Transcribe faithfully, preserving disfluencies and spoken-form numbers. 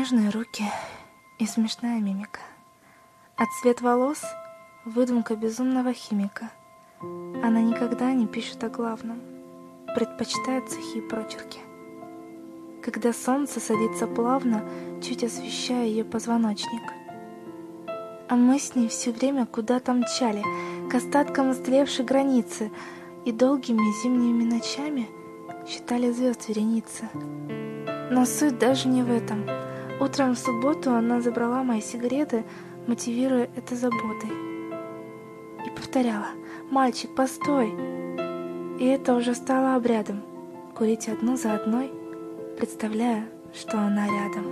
нежные руки и смешная мимика. А цвет волос — выдумка безумного химика. Она никогда не пишет о главном, предпочитает сухие прочерки. Когда солнце садится плавно, чуть освещая ее позвоночник. А мы с ней все время куда-то мчали, к остаткам истлевшей границы, и долгими зимними ночами считали звезд вереницы. Но суть даже не в этом. Утром в субботу она забрала мои сигареты, мотивируя это заботой. И повторяла: «Мальчик, постой!» И это уже стало обрядом — курить одну за одной, представляя, что она рядом.